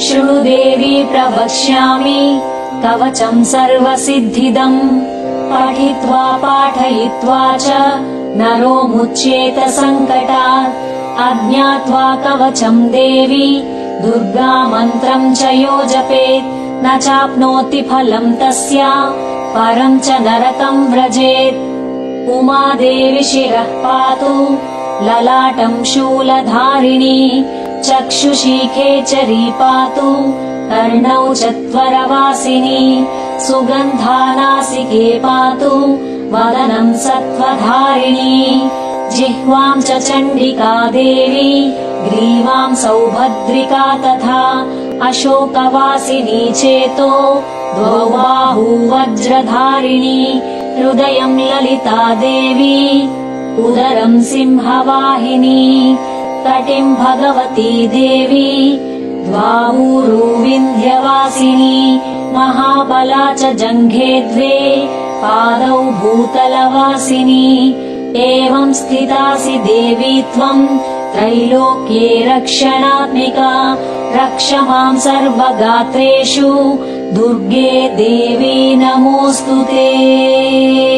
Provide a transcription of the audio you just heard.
शृणु देवी प्रवक्ष्यामि कवचम् सर्वसिद्धिदम् पठित्वा पाठयित्वा च नरो मुच्येत सङ्कटात् अज्ञात्वा कवचम् देवी दुर्गा मन्त्रम् च यो जपेत् न चाप्नोति फलम् तस्य परम् च नरकम् व्रजेत् उमादेवी शिरः पातु ललाटम् शूलधारिणी चक्षुषी खेचरी पातु कर्णौ चत्वरवासिनी सुगन्धानासिके पातु वदनम् सत्त्वधारिणी जिह्वाम् च चण्डिका देवी ग्रीवाम् सौभद्रिका तथा अशोकवासिनी चेतो द्वौ बाहू वज्रधारिणी हृदयम् ललिता देवी उदरम् सिंहवाहिनी कटिम् भगवती देवी द्वावूरू विन्ध्यवासिनी महाबला च जङ्घे द्वे पादौ भूतलवासिनी एवम् स्थितासि देवी त्वम् त्रैलोक्ये रक्षणात्मिका रक्ष माम् सर्वगात्रेषु दुर्गे देवी नमोऽस्तु ते।